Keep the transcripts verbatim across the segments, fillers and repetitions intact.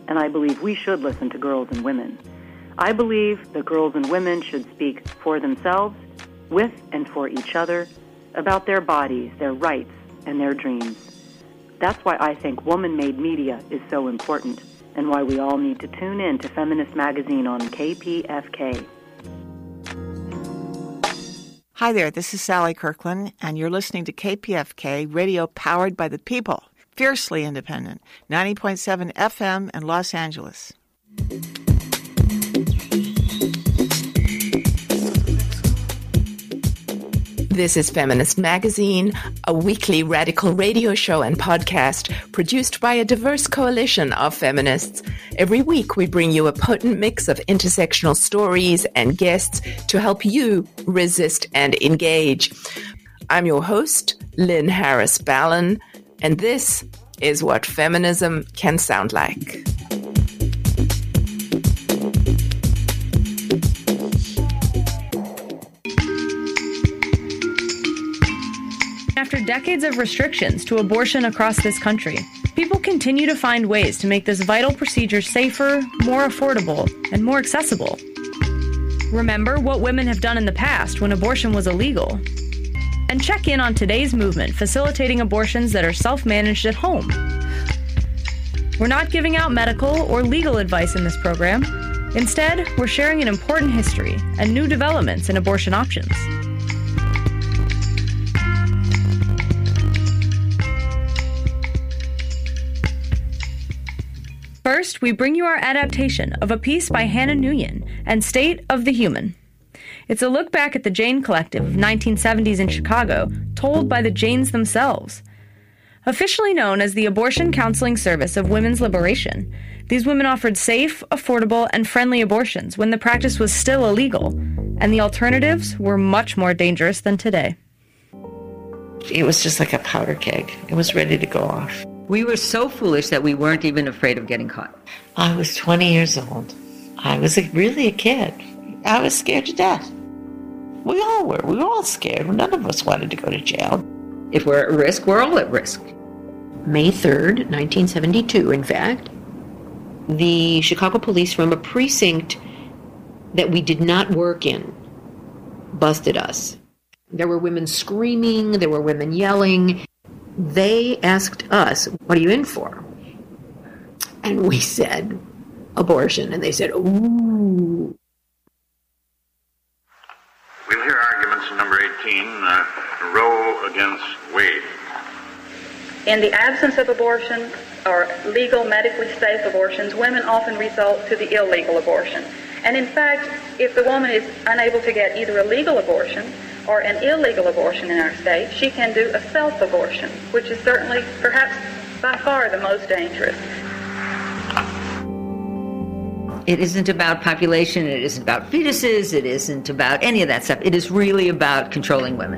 and I believe we should listen to girls and women. I believe that girls and women should speak for themselves, with and for each other, about their bodies, their rights, and their dreams. That's why I think woman-made media is so important, and why we all need to tune in to Feminist Magazine on K P F K. Hi there, this is Sally Kirkland, and you're listening to K P F K, radio powered by the people, fiercely independent, ninety point seven F M in Los Angeles. This is Feminist Magazine, a weekly radical radio show and podcast produced by a diverse coalition of feminists. Every week we bring you a potent mix of intersectional stories and guests to help you resist and engage. I'm your host, Lynn Harris Ballin, and this is what feminism can sound like. After decades of restrictions to abortion across this country, people continue to find ways to make this vital procedure safer, more affordable, and more accessible. Remember what women have done in the past when abortion was illegal. And check in on today's movement facilitating abortions that are self-managed at home. We're not giving out medical or legal advice in this program. Instead, we're sharing an important history and new developments in abortion options. First, we bring you our adaptation of a piece by Hannah Nguyen and State of the Human. It's a look back at the Jane Collective of nineteen seventies in Chicago, told by the Janes themselves. Officially known as the Abortion Counseling Service of Women's Liberation, these women offered safe, affordable, and friendly abortions when the practice was still illegal, and the alternatives were much more dangerous than today. It was just like a powder keg. It was ready to go off. We were so foolish that we weren't even afraid of getting caught. I was twenty years old. I was a, really a kid. I was scared to death. We all were. We were all scared. None of us wanted to go to jail. If we're at risk, we're all at risk. May third, nineteen seventy-two, in fact, the Chicago police from a precinct that we did not work in busted us. There were women screaming. There were women yelling. They asked us, what are you in for? And we said, abortion. And they said, ooh. We'll hear arguments in number eighteen, uh, Roe against Wade. In the absence of abortion or legal, medically safe abortions, women often result to the illegal abortion. And in fact, if the woman is unable to get either a legal abortion or an illegal abortion in our state, she can do a self-abortion, which is certainly, perhaps by far, the most dangerous. It isn't about population, it isn't about fetuses, it isn't about any of that stuff. It is really about controlling women.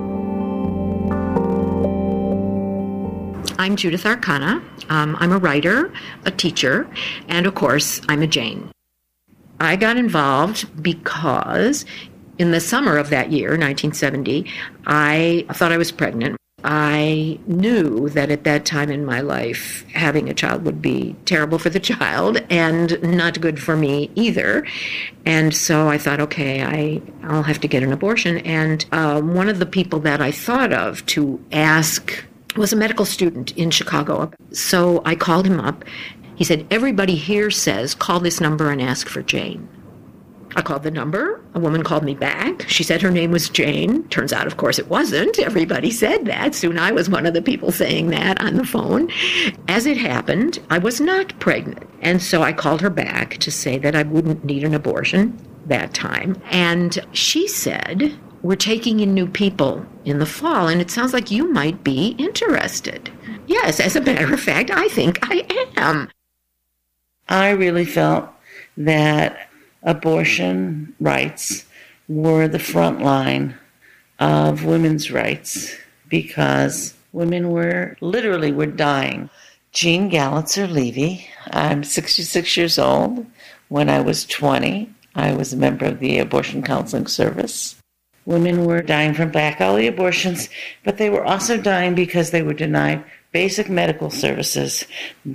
I'm Judith Arcana. Um, I'm a writer, a teacher, and of course, I'm a Jane. I got involved because in the summer of that year, nineteen seventy, I thought I was pregnant. I knew that at that time in my life, having a child would be terrible for the child and not good for me either. And so I thought, okay, I, I'll have to get an abortion. And uh, one of the people that I thought of to ask was a medical student in Chicago. So I called him up. He said, everybody here says, call this number and ask for Jane. I called the number. A woman called me back. She said her name was Jane. Turns out, of course, it wasn't. Everybody said that. Soon I was one of the people saying that on the phone. As it happened, I was not pregnant. And so I called her back to say that I wouldn't need an abortion that time. And she said, we're taking in new people in the fall, and it sounds like you might be interested. Yes, as a matter of fact, I think I am. I really felt that abortion rights were the front line of women's rights because women were literally were dying. Jean Gallitzer Levy, I'm sixty-six years old. When I was twenty, I was a member of the Abortion Counseling Service. Women were dying from back alley abortions, but they were also dying because they were denied basic medical services that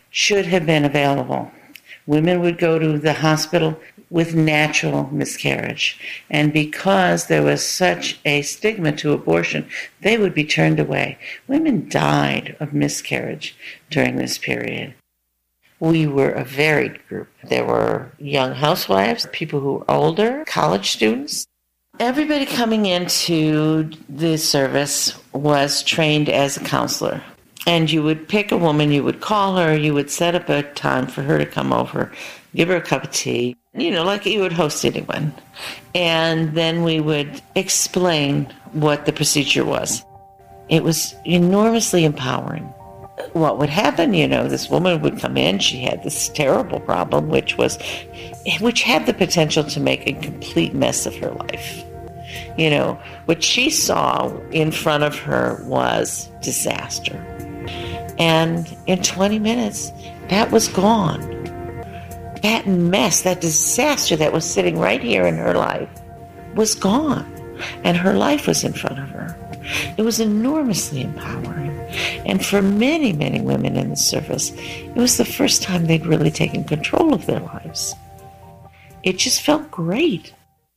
should have been available. Women would go to the hospital with natural miscarriage. And because there was such a stigma to abortion, they would be turned away. Women died of miscarriage during this period. We were a varied group. There were young housewives, people who were older, college students. Everybody coming into the service was trained as a counselor. And you would pick a woman, you would call her, you would set up a time for her to come over, give her a cup of tea, you know, like you would host anyone. And then we would explain what the procedure was. It was enormously empowering. What would happen, you know, this woman would come in, she had this terrible problem, which was, which had the potential to make a complete mess of her life. You know, what she saw in front of her was disaster. And in twenty minutes, that was gone. That mess, that disaster that was sitting right here in her life was gone. And her life was in front of her. It was enormously empowering. And for many, many women in the service, it was the first time they'd really taken control of their lives. It just felt great.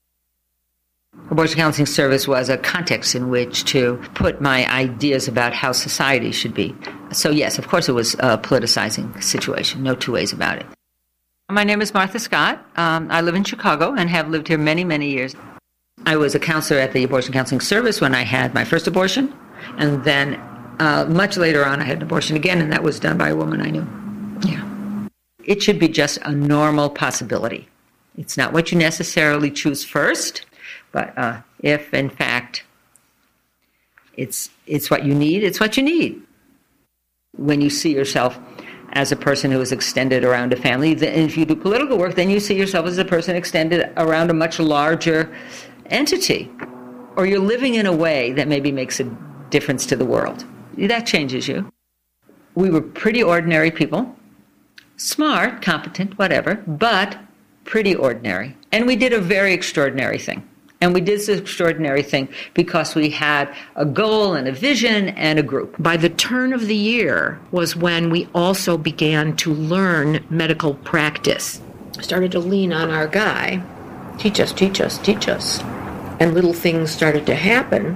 Abortion counseling service was a context in which to put my ideas about how society should be. So yes, of course it was a politicizing situation, no two ways about it. My name is Martha Scott. Um, I live in Chicago and have lived here many, many years. I was a counselor at the abortion counseling service when I had my first abortion, and then uh, much later on I had an abortion again, and that was done by a woman I knew. Yeah. It should be just a normal possibility. It's not what you necessarily choose first. But uh, if, in fact, it's it's what you need, it's what you need. When you see yourself as a person who is extended around a family, then if you do political work, then you see yourself as a person extended around a much larger entity. Or you're living in a way that maybe makes a difference to the world. That changes you. We were pretty ordinary people. Smart, competent, whatever, but pretty ordinary. And we did a very extraordinary thing. And we did this extraordinary thing because we had a goal and a vision and a group. By the turn of the year was when we also began to learn medical practice. Started to lean on our guy. Teach us, teach us, teach us. And little things started to happen.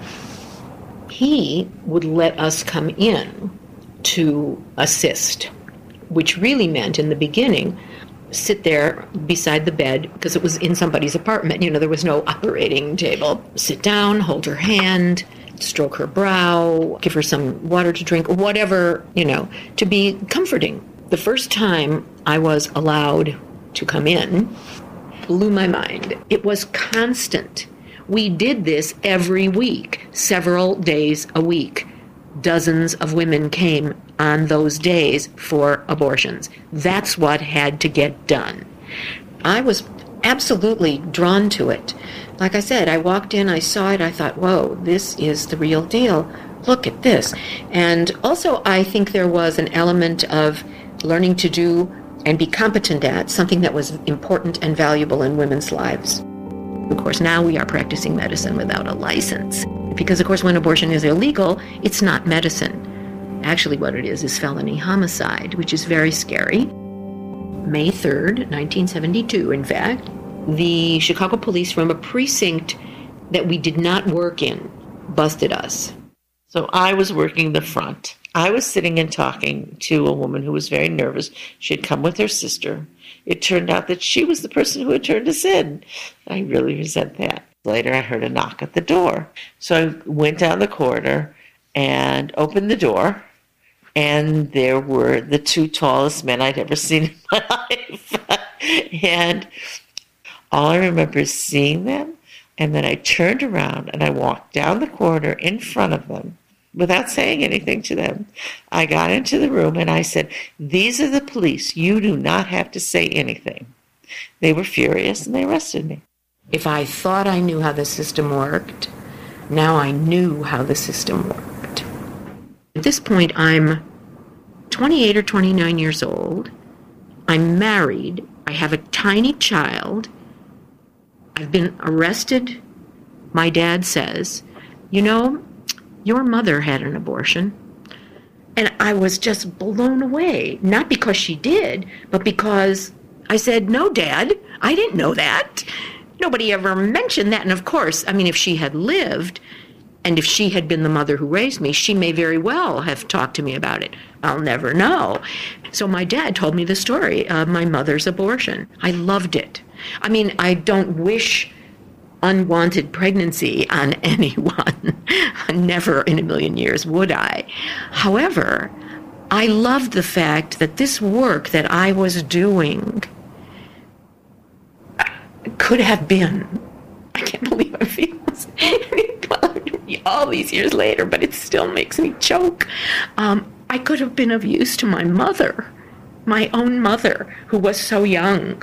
He would let us come in to assist, which really meant in the beginning sit there beside the bed because it was in somebody's apartment. You know, there was no operating table. Sit down, hold her hand, stroke her brow, give her some water to drink, whatever, you know, to be comforting. The first time I was allowed to come in blew my mind. It was constant. We did this every week, several days a week. Dozens of women came on those days for abortions. That's what had to get done. I was absolutely drawn to it. Like I said, I walked in, I saw it, I thought, whoa, this is the real deal. Look at this. And also, I think there was an element of learning to do and be competent at something that was important and valuable in women's lives. Of course, now we are practicing medicine without a license. Because, of course, when abortion is illegal, it's not medicine. Actually, what it is is felony homicide, which is very scary. May third, nineteen seventy-two, in fact, the Chicago police from a precinct that we did not work in busted us. So I was working the front. I was sitting and talking to a woman who was very nervous. She had come with her sister. It turned out that she was the person who had turned us in. I really resent that. Later, I heard a knock at the door. So I went down the corridor and opened the door, and there were the two tallest men I'd ever seen in my life. And all I remember is seeing them, and then I turned around and I walked down the corridor in front of them without saying anything to them. I got into the room and I said, "These are the police. You do not have to say anything." They were furious and they arrested me. If I thought I knew how the system worked, now I knew how the system worked. At this point, I'm twenty-eight or twenty-nine years old. I'm married. I have a tiny child. I've been arrested. My dad says, "You know, your mother had an abortion. And I was just blown away, not because she did, but because I said, no, Dad, I didn't know that. Nobody ever mentioned that. And of course, I mean, if she had lived, and if she had been the mother who raised me, she may very well have talked to me about it. I'll never know. So my dad told me the story of my mother's abortion. I loved it. I mean, I don't wish unwanted pregnancy on anyone. Never in a million years would I. However, I loved the fact that this work that I was doing could have been, I can't believe I feel this, all these years later, but it still makes me choke. Um, I could have been of use to my mother, my own mother, who was so young.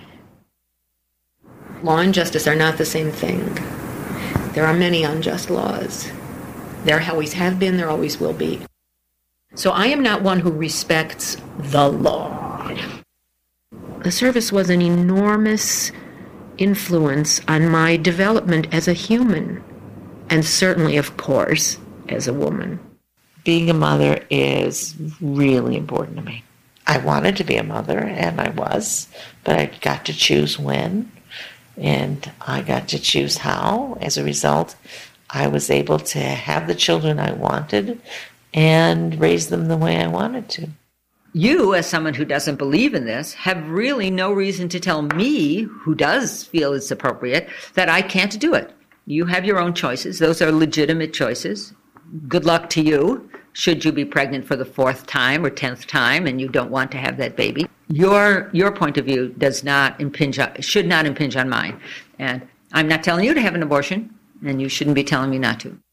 Law and justice are not the same thing. There are many unjust laws. There always have been, there always will be. So I am not one who respects the law. The service was an enormous influence on my development as a human, and certainly, of course, as a woman. Being a mother is really important to me. I wanted to be a mother, and I was, but I got to choose when, and I got to choose how. As a result, I was able to have the children I wanted and raise them the way I wanted to. You, as someone who doesn't believe in this, have really no reason to tell me, who does feel it's appropriate, that I can't do it. You have your own choices. Those are legitimate choices. Good luck to you, should you be pregnant for the fourth time or tenth time and you don't want to have that baby. Your your point of view does not impinge on, should not impinge on mine. And I'm not telling you to have an abortion, and you shouldn't be telling me not to.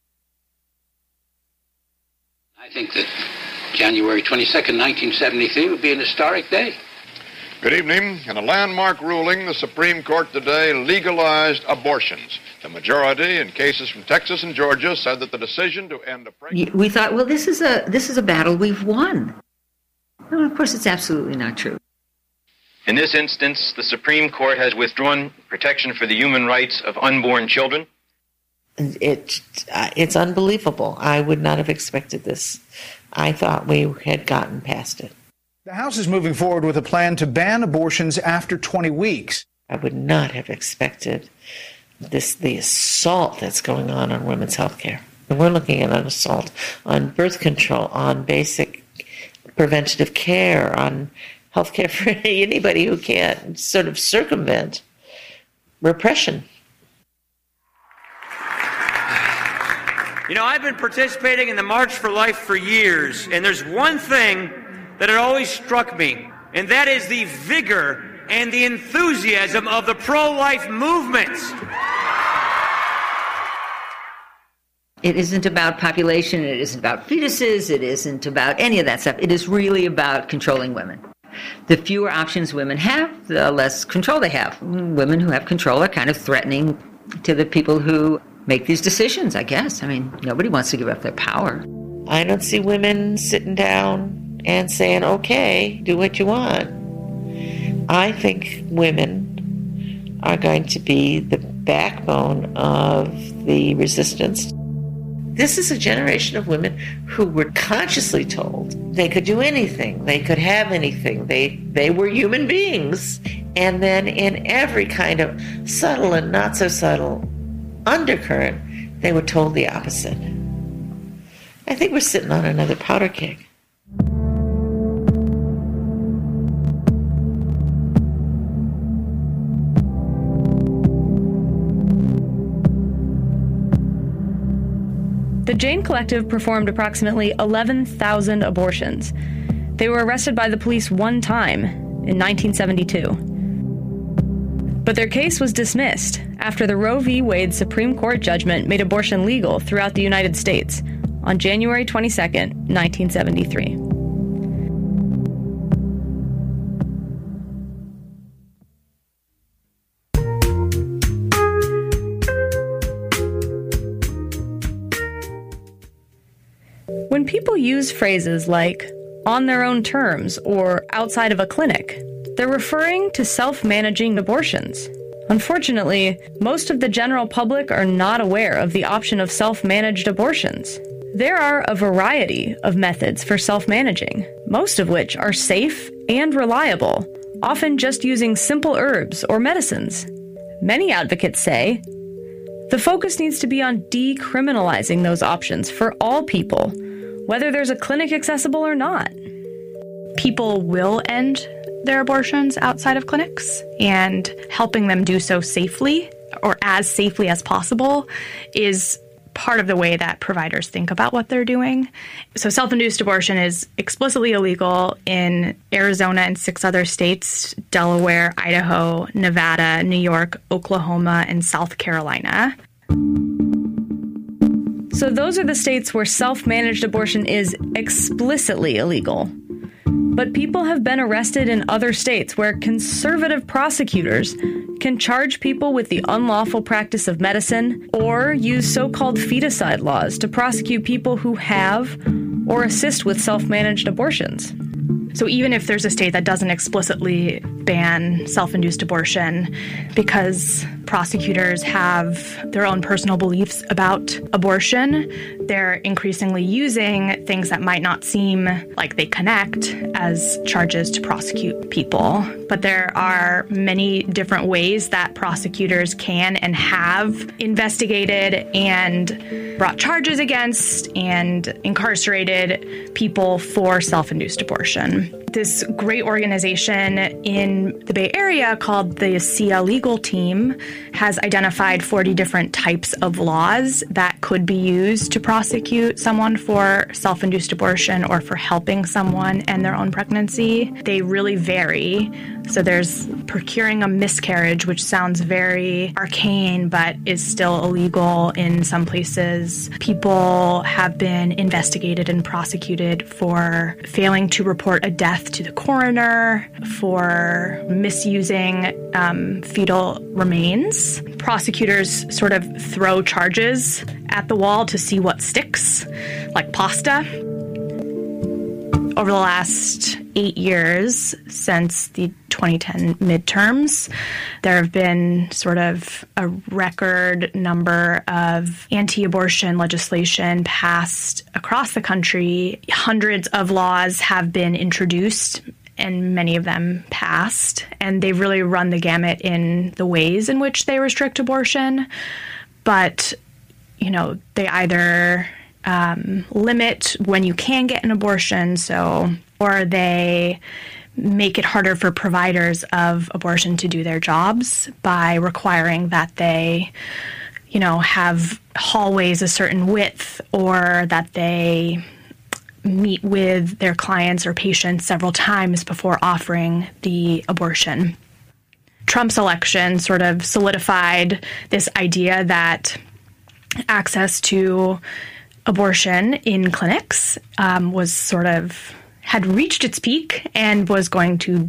I think that January twenty-second, nineteen seventy-three would be an historic day. Good evening. In a landmark ruling, the Supreme Court today legalized abortions. The majority in cases from Texas and Georgia said that the decision to end a pregnancy... We thought, well, this is a this is a battle we've won. Well, of course, it's absolutely not true. In this instance, the Supreme Court has withdrawn protection for the human rights of unborn children. It, uh, it's unbelievable. I would not have expected this. I thought we had gotten past it. The House is moving forward with a plan to ban abortions after twenty weeks. I would not have expected this, the assault that's going on on women's health care. And we're looking at an assault on birth control, on basic preventative care, on health care for anybody who can't sort of circumvent repression. You know, I've been participating in the March for Life for years, and there's one thing that had always struck me, and that is the vigor and the enthusiasm of the pro-life movement. It isn't about population, it isn't about fetuses, it isn't about any of that stuff. It is really about controlling women. The fewer options women have, the less control they have. Women who have control are kind of threatening to the people who make these decisions, I guess. I mean, nobody wants to give up their power. I don't see women sitting down and saying, okay, do what you want. I think women are going to be the backbone of the resistance. This is a generation of women who were consciously told they could do anything, they could have anything, they, they were human beings. And then in every kind of subtle and not so subtle undercurrent, they were told the opposite. I think we're sitting on another powder keg. The Jane Collective performed approximately eleven thousand abortions. They were arrested by the police one time, in nineteen seventy-two. But their case was dismissed after the Roe v. Wade Supreme Court judgment made abortion legal throughout the United States on January twenty-second, nineteen seventy-three. When people use phrases like on their own terms or outside of a clinic, they're referring to self-managing abortions. Unfortunately, most of the general public are not aware of the option of self-managed abortions. There are a variety of methods for self-managing, most of which are safe and reliable, often just using simple herbs or medicines. Many advocates say the focus needs to be on decriminalizing those options for all people, whether there's a clinic accessible or not. People will end their abortions outside of clinics, and helping them do so safely, or as safely as possible, is part of the way that providers think about what they're doing. So self-induced abortion is explicitly illegal in Arizona and six other states: Delaware, Idaho, Nevada, New York, Oklahoma, and South Carolina. So those are the states where self-managed abortion is explicitly illegal. But people have been arrested in other states where conservative prosecutors can charge people with the unlawful practice of medicine or use so-called feticide laws to prosecute people who have or assist with self-managed abortions. So even if there's a state that doesn't explicitly ban self-induced abortion, because prosecutors have their own personal beliefs about abortion, they're increasingly using things that might not seem like they connect as charges to prosecute people. But there are many different ways that prosecutors can and have investigated and brought charges against and incarcerated people for self-induced abortion. This great organization in the Bay Area called the SIA Legal Team has identified forty different types of laws that could be used to prosecute someone for self-induced abortion or for helping someone end their own pregnancy. They really vary. So there's procuring a miscarriage, which sounds very arcane, but is still illegal in some places. People have been investigated and prosecuted for failing to report a death to the coroner, for misusing um, fetal remains. Prosecutors sort of throw charges at the wall to see what sticks, like pasta. Over the last eight years, since the twenty ten midterms, there have been sort of a record number of anti-abortion legislation passed across the country. Hundreds of laws have been introduced, and many of them passed, and they've really run the gamut in the ways in which they restrict abortion. But, you know, they either Um, limit when you can get an abortion, so, or they make it harder for providers of abortion to do their jobs by requiring that they, you know, have hallways a certain width, or that they meet with their clients or patients several times before offering the abortion. Trump's election sort of solidified this idea that access to abortion in clinics um, was sort of, had reached its peak and was going to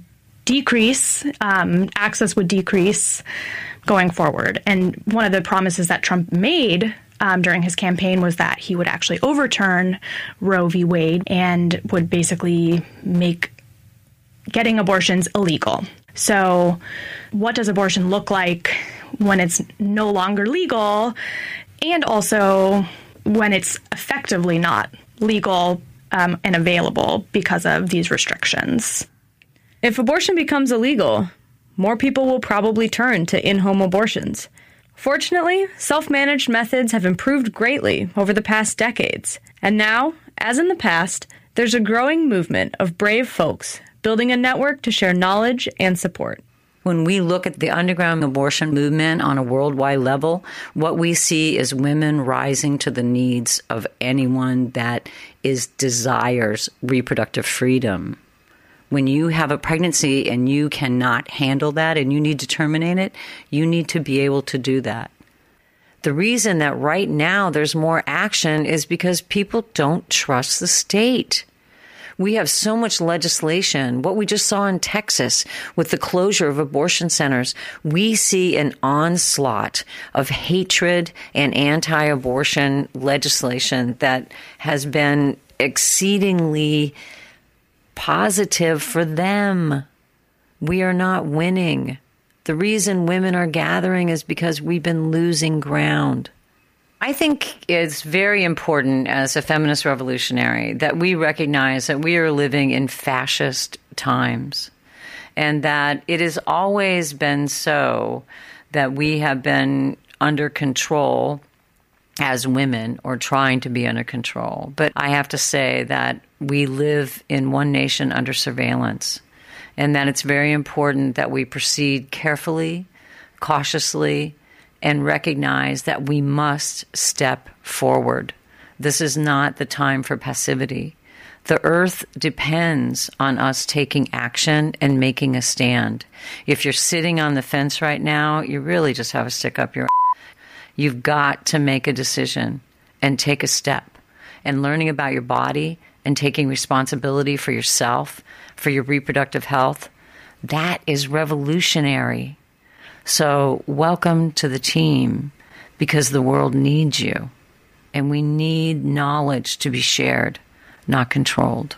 decrease, um, access would decrease going forward. And one of the promises that Trump made um, during his campaign was that he would actually overturn Roe v. Wade and would basically make getting abortions illegal. So what does abortion look like when it's no longer legal, and also when it's effectively not legal um, and available because of these restrictions? If abortion becomes illegal, more people will probably turn to in-home abortions. Fortunately, self-managed methods have improved greatly over the past decades, and now, as in the past, there's a growing movement of brave folks building a network to share knowledge and support. When we look at the underground abortion movement on a worldwide level, what we see is women rising to the needs of anyone that is desires reproductive freedom. When you have a pregnancy and you cannot handle that and you need to terminate it, you need to be able to do that. The reason that right now there's more action is because people don't trust the state. We have so much legislation. What we just saw in Texas with the closure of abortion centers, we see an onslaught of hatred and anti-abortion legislation that has been exceedingly positive for them. We are not winning. The reason women are gathering is because we've been losing ground. I think it's very important as a feminist revolutionary that we recognize that we are living in fascist times, and that it has always been so that we have been under control as women, or trying to be under control. But I have to say that we live in one nation under surveillance, and that it's very important that we proceed carefully, cautiously, and recognize that we must step forward. This is not the time for passivity. The earth depends on us taking action and making a stand. If you're sitting on the fence right now, you really just have to stick up your ass. You've got to make a decision and take a step. And learning about your body and taking responsibility for yourself, for your reproductive health, that is revolutionary. So welcome to the team, because the world needs you. And we need knowledge to be shared, not controlled.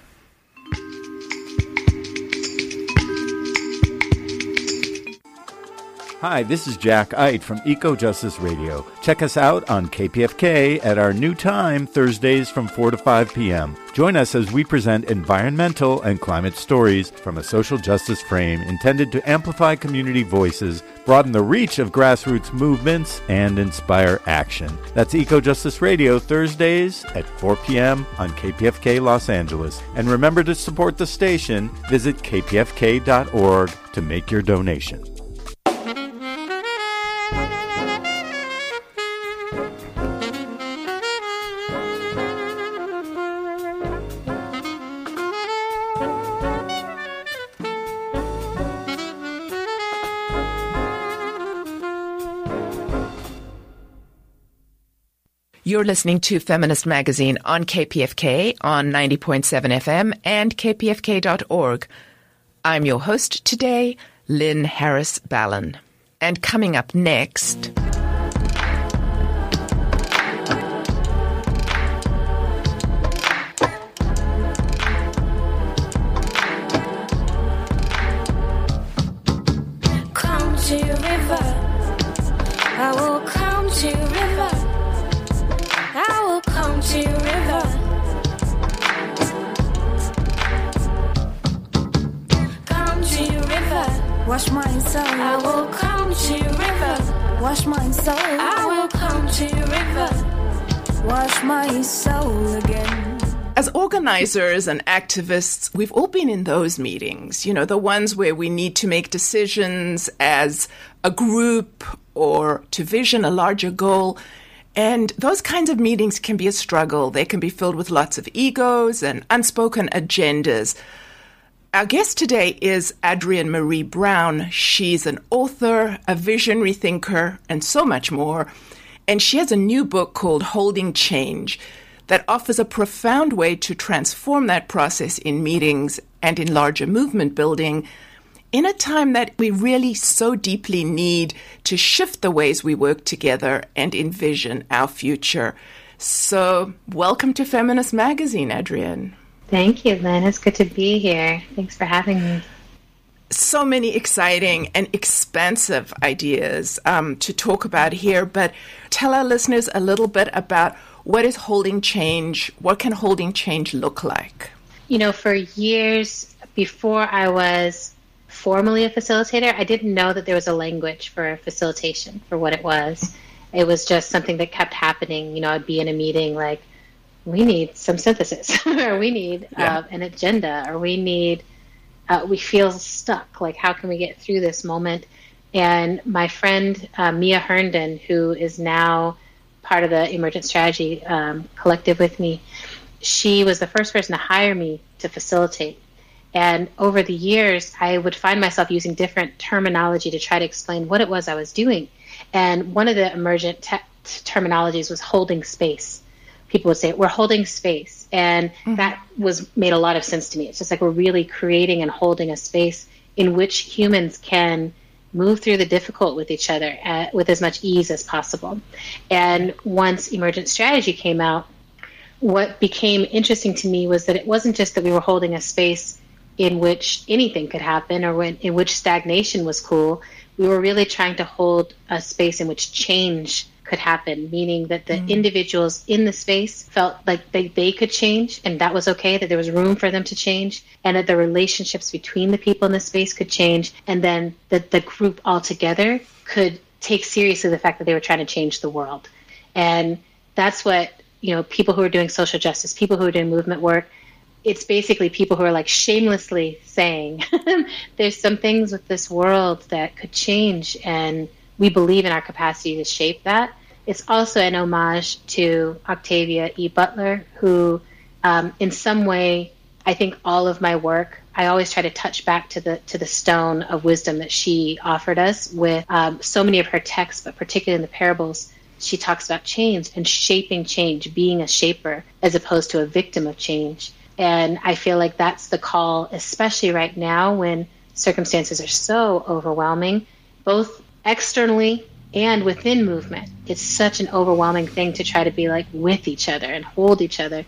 Hi, this is Jack Eit from Eco Justice Radio. Check us out on K P F K at our new time, Thursdays from four to five p.m. Join us as we present environmental and climate stories from a social justice frame intended to amplify community voices, broaden the reach of grassroots movements, and inspire action. That's Eco Justice Radio, Thursdays at four p.m. on K P F K Los Angeles. And remember to support the station. Visit k p f k dot org to make your donation. You're listening to Feminist Magazine on K P F K on ninety point seven F M and k p f k dot org. I'm your host today, Lynn Harris Ballin. And coming up next... Come to your river. I will come to your river. I will come to your river. Come to your river. Wash my soul. I will come to your river. Wash my soul. I will come to your river. Wash my soul again. As organizers and activists, we've all been in those meetings, you know, the ones where we need to make decisions as a group or to vision a larger goal. And those kinds of meetings can be a struggle. They can be filled with lots of egos and unspoken agendas. Our guest today is Adrienne Maree Brown. She's an author, a visionary thinker, and so much more. And she has a new book called Holding Change that offers a profound way to transform that process in meetings and in larger movement building in a time that we really so deeply need to shift the ways we work together and envision our future. So welcome to Feminist Magazine, Adrienne. Thank you, Lynn. It's good to be here. Thanks for having me. So many exciting and expansive ideas um, to talk about here, but tell our listeners a little bit about what is Holding Change? What can Holding Change look like? You know, for years before I was formally a facilitator, I didn't know that there was a language for facilitation, for what it was. It was just something that kept happening. You know, I'd be in a meeting like, we need some synthesis, or we need yeah. uh, an agenda, or we need, uh, we feel stuck. Like, how can we get through this moment? And my friend, uh, Mia Herndon, who is now part of the Emergent Strategy um, collective with me, she was the first person to hire me to facilitate. And over the years, I would find myself using different terminology to try to explain what it was I was doing. And one of the emergent te- terminologies was holding space. People would say, we're holding space. And mm-hmm. that was made a lot of sense to me. It's just like we're really creating and holding a space in which humans can move through the difficult with each other uh, with as much ease as possible. And once Emergent Strategy came out, what became interesting to me was that it wasn't just that we were holding a space in which anything could happen or when, in which stagnation was cool. We were really trying to hold a space in which change could happen, meaning that the mm. individuals in the space felt like they, they could change and that was okay, that there was room for them to change, and that the relationships between the people in the space could change, and then that the group altogether could take seriously the fact that they were trying to change the world. And that's what, you know, people who are doing social justice, people who are doing movement work, it's basically people who are like shamelessly saying there's some things with this world that could change, and we believe in our capacity to shape that. It's also an homage to Octavia E. Butler, who um, in some way, I think all of my work, I always try to touch back to the to the stone of wisdom that she offered us with um, so many of her texts, but particularly in the parables, she talks about change and shaping change, being a shaper as opposed to a victim of change. And I feel like that's the call, especially right now when circumstances are so overwhelming, both externally and within movement. It's such an overwhelming thing to try to be like with each other and hold each other.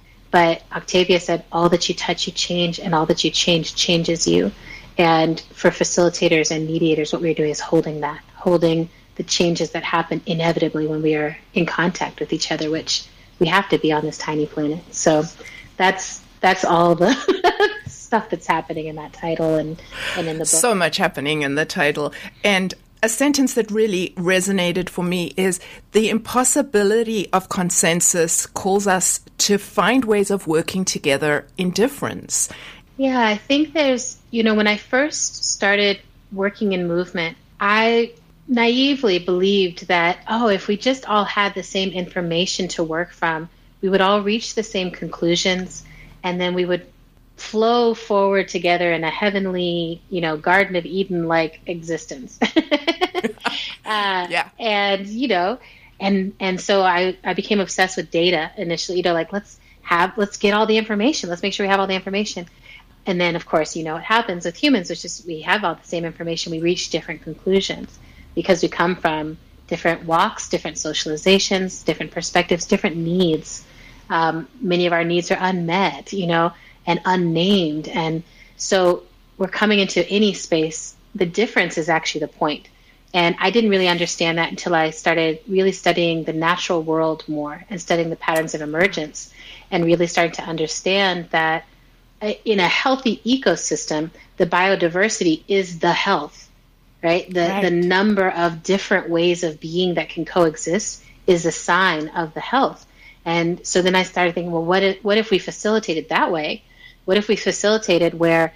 But Octavia said, all that you touch, you change, and all that you change changes you. And for facilitators and mediators, what we're doing is holding that, holding the changes that happen inevitably when we are in contact with each other, which we have to be on this tiny planet. So that's that's all the stuff that's happening in that title and, and in the book. So much happening in the title. And a sentence that really resonated for me is the impossibility of consensus calls us to find ways of working together in difference. Yeah, I think there's, you know, when I first started working in movement, I naively believed that, oh, if we just all had the same information to work from, we would all reach the same conclusions, and then we would flow forward together in a heavenly, you know, Garden of Eden-like existence. uh, yeah. And, you know, and and so I, I became obsessed with data initially, you know, like let's have, let's get all the information. Let's make sure we have all the information. And then, of course, you know, what happens with humans, which is we have all the same information. We reach different conclusions because we come from different walks, different socializations, different perspectives, different needs. Um, many of our needs are unmet, you know, and unnamed. And so we're coming into any space. The difference is actually the point. And I didn't really understand that until I started really studying the natural world more and studying the patterns of emergence and really starting to understand that in a healthy ecosystem, the biodiversity is the health, right? The, right. the number of different ways of being that can coexist is a sign of the health. And so then I started thinking, well, what if, what if we facilitated that way? What if we facilitated where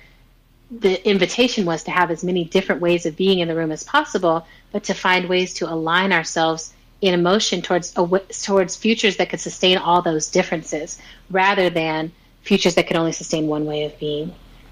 the invitation was to have as many different ways of being in the room as possible, but to find ways to align ourselves in emotion towards towards futures that could sustain all those differences, rather than futures that could only sustain one way of being.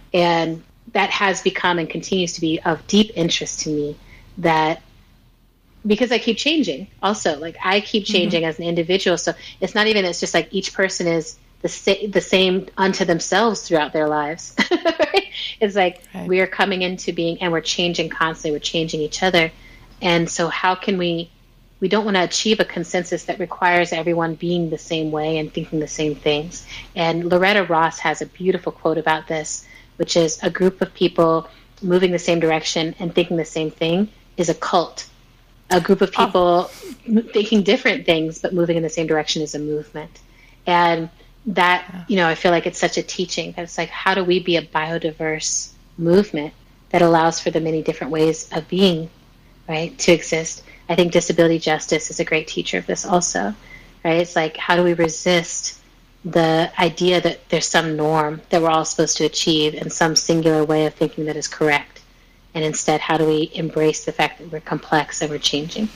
And that has become and continues to be of deep interest to me, that because I keep changing also, like I keep changing mm-hmm. as an individual. So it's not even, it's just like each person is the, sa- the same unto themselves throughout their lives. Right? It's like right. we are coming into being and we're changing constantly. We're changing each other. And so how can we, we don't want to achieve a consensus that requires everyone being the same way and thinking the same things. And Loretta Ross has a beautiful quote about this, which is a group of people moving the same direction and thinking the same thing is a cult. A group of people oh. thinking different things but moving in the same direction is a movement. And that, yeah. you know, I feel like it's such a teaching that it's like, how do we be a biodiverse movement that allows for the many different ways of being, right, to exist? I think disability justice is a great teacher of this also, right? It's like, how do we resist the idea that there's some norm that we're all supposed to achieve and some singular way of thinking that is correct? And instead, how do we embrace the fact that we're complex and we're changing?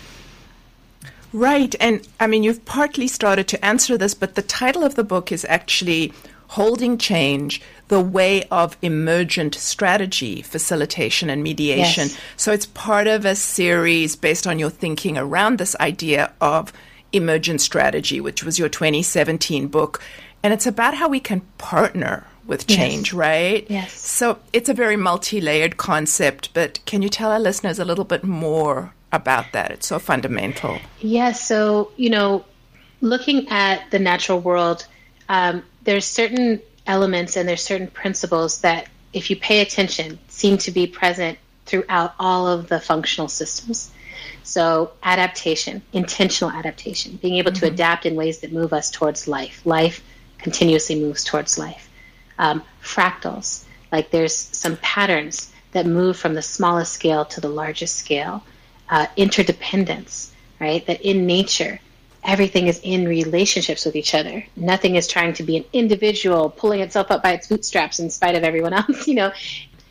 Right. And I mean, you've partly started to answer this, but the title of the book is actually Holding Change, the Way of Emergent Strategy, Facilitation and Mediation. Yes. So it's part of a series based on your thinking around this idea of emergent strategy, which was your twenty seventeen book. And it's about how we can partner with change, yes. right? Yes. So it's a very multi-layered concept, but can you tell our listeners a little bit more about that? It's so fundamental. Yeah, so, you know, looking at the natural world, um, there's certain elements and there's certain principles that, if you pay attention, seem to be present throughout all of the functional systems. So adaptation, intentional adaptation, being able mm-hmm. to adapt in ways that move us towards life. Life continuously moves towards life. Um, fractals, like there's some patterns that move from the smallest scale to the largest scale. Uh, interdependence, right? That in nature, everything is in relationships with each other. Nothing is trying to be an individual pulling itself up by its bootstraps in spite of everyone else, you know?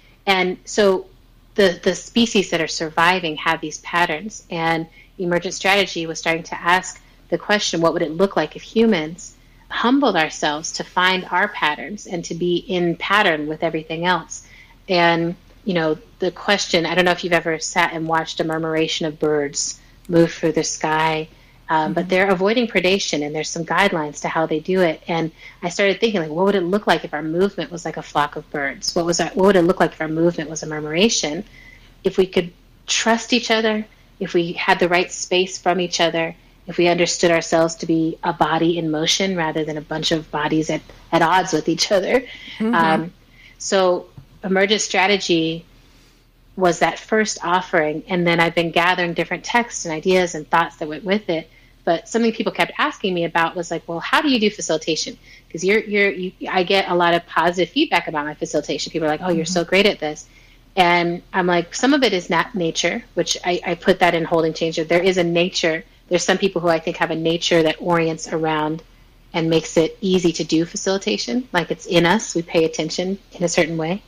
And so the, the species that are surviving have these patterns, and emergent strategy was starting to ask the question, what would it look like if humans humbled ourselves to find our patterns and to be in pattern with everything else? And you know, the question, I don't know if you've ever sat and watched a murmuration of birds move through the sky, um, mm-hmm. but they're avoiding predation, and there's some guidelines to how they do it. And I started thinking, like, what would it look like if our movement was like a flock of birds? What was our, what would it look like if our movement was a murmuration? If we could trust each other, if we had the right space from each other, if we understood ourselves to be a body in motion rather than a bunch of bodies at, at odds with each other. Mm-hmm. Um, so emergent strategy was that first offering, and then I've been gathering different texts and ideas and thoughts that went with it. But something people kept asking me about was like, well, how do you do facilitation? Because you're, you're, you, I get a lot of positive feedback about my facilitation. People are like, oh, you're mm-hmm. so great at this. And I'm like, some of it is not nature, which I, I put that in Holding Change. There is a nature. There's some people who I think have a nature that orients around and makes it easy to do facilitation. Like it's in us. We pay attention in a certain way.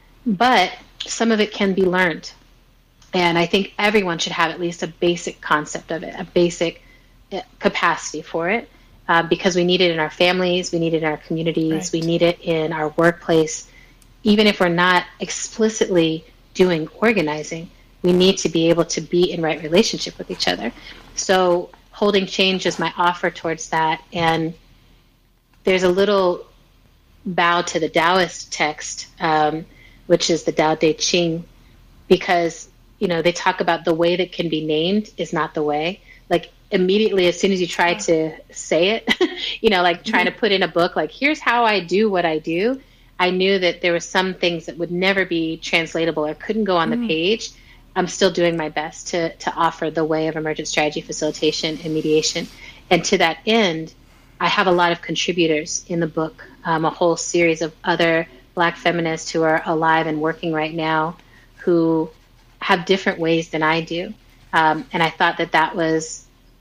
But some of it can be learned. And I think everyone should have at least a basic concept of it, a basic capacity for it, uh, because we need it in our families, we need it in our communities, right. we need it in our workplace. Even if we're not explicitly doing organizing, we need to be able to be in right relationship with each other. So Holding Change is my offer towards that. And there's a little bow to the Taoist text, um, which is the Tao Te Ching, because, you know, they talk about the way that can be named is not the way. Like immediately, as soon as you try to say it, you know, like trying to put in a book, like, here's how I do what I do. I knew that there were some things that would never be translatable or couldn't go on mm. the page. I'm still doing my best to, to offer the way of emergent strategy facilitation and mediation. And to that end, I have a lot of contributors in the book, um, a whole series of other Black feminists who are alive and working right now who have different ways than I do. Um, and I thought that that was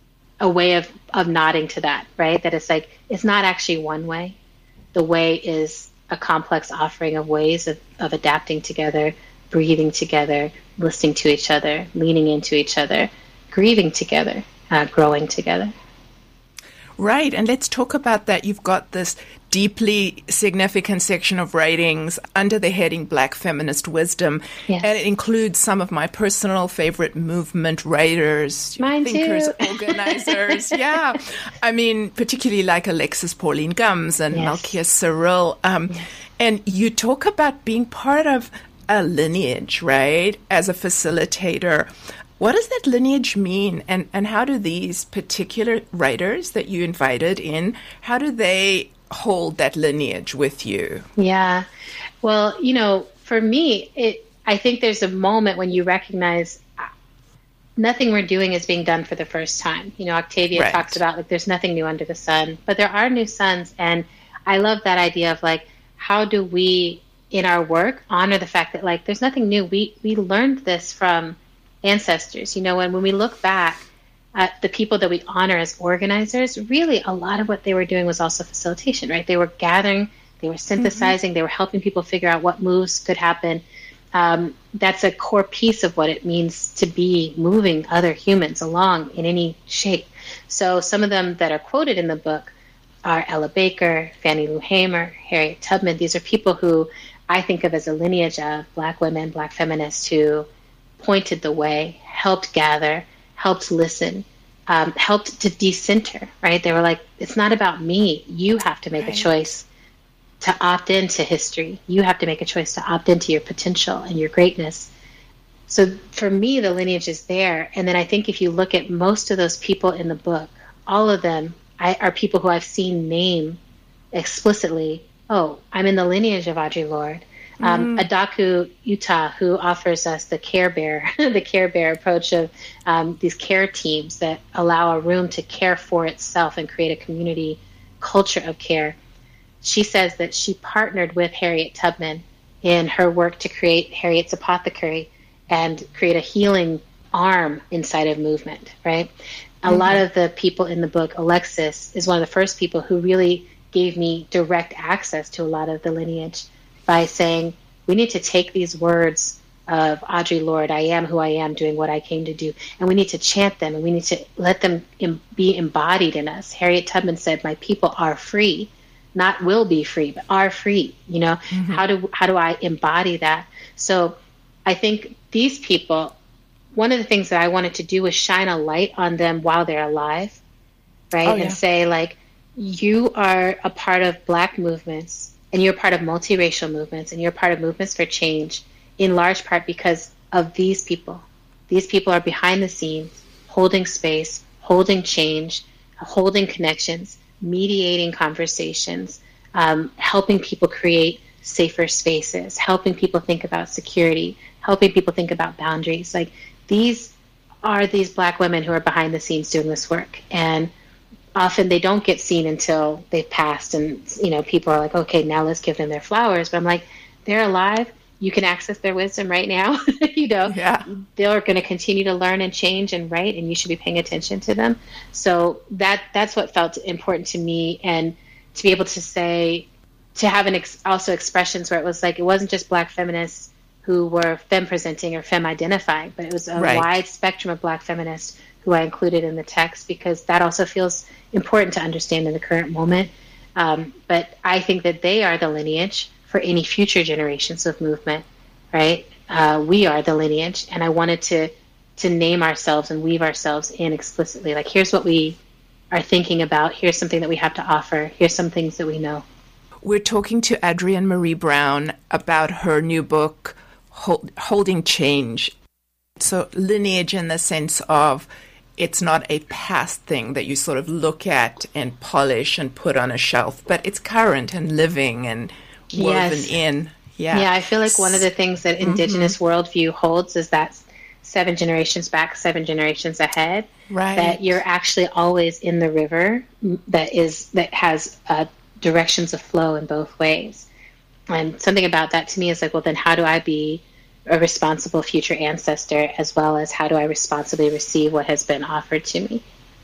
a way of, of nodding to that, right? That it's like, it's not actually one way. The way is a complex offering of ways of, of adapting together, breathing together, listening to each other, leaning into each other, grieving together, uh, growing together. Right, and let's talk about that. You've got this deeply significant section of writings under the heading Black Feminist Wisdom, yes. and it includes some of my personal favorite movement writers, Mine thinkers, too. organizers. Yeah, I mean, particularly like Alexis Pauline Gumbs and yes. Malkia Cyril. Um, yes. And you talk about being part of a lineage, right, as a facilitator. What does that lineage mean, and, and how do these particular writers that you invited in, how do they hold that lineage with you? Yeah, well, you know, for me, it I think there's a moment when you recognize nothing we're doing is being done for the first time. You know, Octavia right. talks about, like, there's nothing new under the sun, but there are new suns, and I love that idea of, like, how do we, in our work, honor the fact that, like, there's nothing new. We, we learned this from ancestors, you know, and when we look back at the people that we honor as organizers, really a lot of what they were doing was also facilitation, right? They were gathering, they were synthesizing, mm-hmm. they were helping people figure out what moves could happen. Um, that's a core piece of what it means to be moving other humans along in any shape. So some of them that are quoted in the book are Ella Baker, Fannie Lou Hamer, Harriet Tubman. These are people who I think of as a lineage of Black women, Black feminists who pointed the way, helped gather, helped listen, um, helped to decenter, right? They were like, it's not about me. You have to make right. a choice to opt into history. You have to make a choice to opt into your potential and your greatness. So for me, the lineage is there. And then I think if you look at most of those people in the book, all of them I, are people who I've seen name explicitly, oh, I'm in the lineage of Audre Lorde. Um, Mm. Adaku Utah, who offers us the Care Bear, the Care Bear approach of um, these care teams that allow a room to care for itself and create a community culture of care. She says that she partnered with Harriet Tubman in her work to create Harriet's Apothecary and create a healing arm inside of movement, right? A Mm-hmm. lot of the people in the book, Alexis is one of the first people who really gave me direct access to a lot of the lineage by saying, we need to take these words of Audre Lorde, I am who I am, doing what I came to do, and we need to chant them, and we need to let them em- be embodied in us. Harriet Tubman said, my people are free, not will be free, but are free. You know, Mhm. how do how do I embody that? So I think these people, one of the things that I wanted to do was shine a light on them while they're alive, right? Oh, yeah. And say, like, you are a part of Black movements, and you're part of multiracial movements, and you're part of movements for change, in large part because of these people. These people are behind the scenes, holding space, holding change, holding connections, mediating conversations, um, helping people create safer spaces, helping people think about security, helping people think about boundaries. Like, these are these Black women who are behind the scenes doing this work. And often they don't get seen until they've passed, and, you know, people are like, okay, now let's give them their flowers. But I'm like, they're alive. You can access their wisdom right now. You know, Yeah. they're going to continue to learn and change and write, and you should be paying attention to them. So that that's what felt important to me, and to be able to say, to have an ex- also expressions where it was like, it wasn't just Black feminists who were femme presenting or femme identifying, but it was a Right. wide spectrum of Black feminists who I included in the text, because that also feels important to understand in the current moment. Um, but I think that they are the lineage for any future generations of movement, right? Uh, we are the lineage, and I wanted to to name ourselves and weave ourselves in explicitly. Like, here's what we are thinking about. Here's something that we have to offer. Here's some things that we know. We're talking to Adrienne Maree Brown about her new book, Hold, Holding Change. So lineage in the sense of it's not a past thing that you sort of look at and polish and put on a shelf, but it's current and living and woven Yes. in. Yeah. Yeah, I feel like one of the things that Indigenous worldview holds is that seven generations back, seven generations ahead. Right. That you're actually always in the river that is that has uh, directions of flow in both ways. And something about that to me is like, well, then how do I be a responsible future ancestor, as well as how do I responsibly receive what has been offered to me?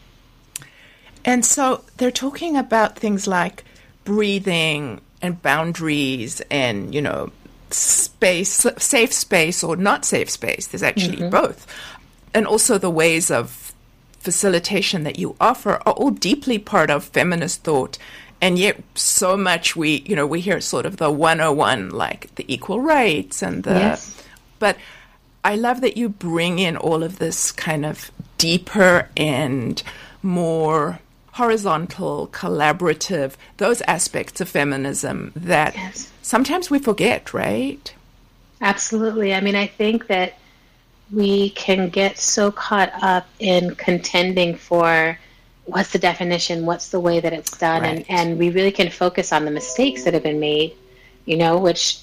And so they're talking about things like breathing and boundaries and, you know, space, safe space or not safe space. There's actually Mhm. both. And also the ways of facilitation that you offer are all deeply part of feminist thought. And yet so much we, you know, we hear sort of the one oh one, like the equal rights and the... Yes. But I love that you bring in all of this kind of deeper and more horizontal, collaborative, those aspects of feminism that Yes. sometimes we forget, right? Absolutely. I mean, I think that we can get so caught up in contending for what's the definition, what's the way that it's done, Right. and, and we really can focus on the mistakes that have been made, you know, which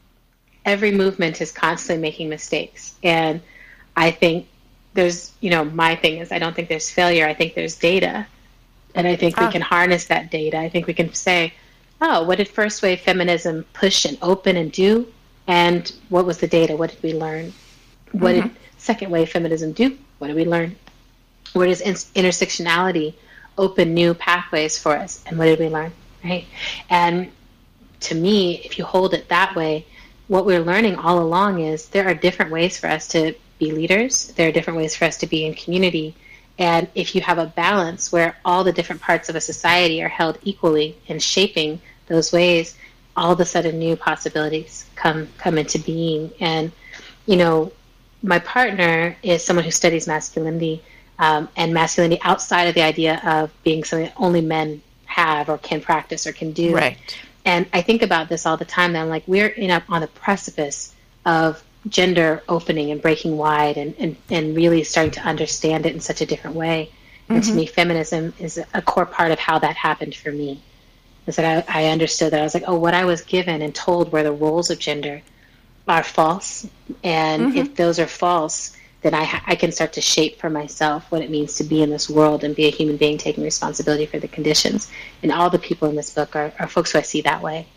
every movement is constantly making mistakes. And I think there's, you know, my thing is I don't think there's failure. I think there's data. And I think Ah. we can harness that data. I think we can say, oh, what did first wave feminism push and open and do? And what was the data? What did we learn? What Mhm. did second wave feminism do? What did we learn? Where does in- intersectionality open new pathways for us? And what did we learn? Right? And to me, if you hold it that way, what we're learning all along is there are different ways for us to be leaders. There are different ways for us to be in community. And if you have a balance where all the different parts of a society are held equally and shaping those ways, all of a sudden new possibilities come come into being. And, you know, my partner is someone who studies masculinity, um, and masculinity outside of the idea of being something that only men have or can practice or can do. Right. And I think about this all the time. That I'm like, we're in a, on the precipice of gender opening and breaking wide and, and, and really starting to understand it in such a different way. And to Mhm. me, feminism is a core part of how that happened for me. is that I, I understood that I was like, oh, what I was given and told were the roles of gender are false. And mm-hmm. if those are false, then I, I can start to shape for myself what it means to be in this world and be a human being taking responsibility for the conditions. And all the people in this book are, are folks who I see that way.